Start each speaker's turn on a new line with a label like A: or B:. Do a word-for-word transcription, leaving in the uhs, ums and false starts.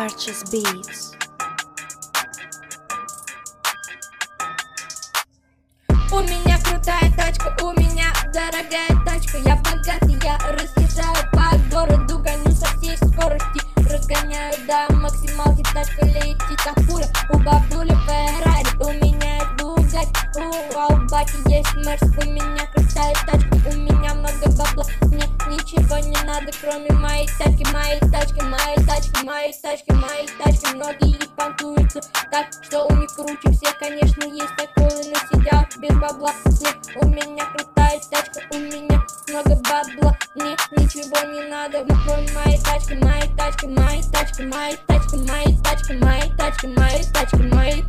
A: Purchase Beats.
B: У меня крутая тачка, у меня дорогая тачка. Я богатый, я разъезжаю по городу, гоню со всей скорости. Разгоняю до максималки, тачка летит как пуля. У бабули Феррари, у меня есть Бугатти. У, а у бати есть Мерс, у меня крутая тачка. У меня много бабла, мне ничего не надо, кроме моей тачки. Моей тачки, моей тачки, моей тачки, моей тачки. Многие понтуются так, что у них круче всех, конечно, есть такое, но сидят без бабла. Нет, у меня крутая тачка, у меня много бабла. Мне ничего не надо, кроме моей тачки, моей тачки, моей тачки, моей тачки, моей тачки, моей тачки, моей тачки, моей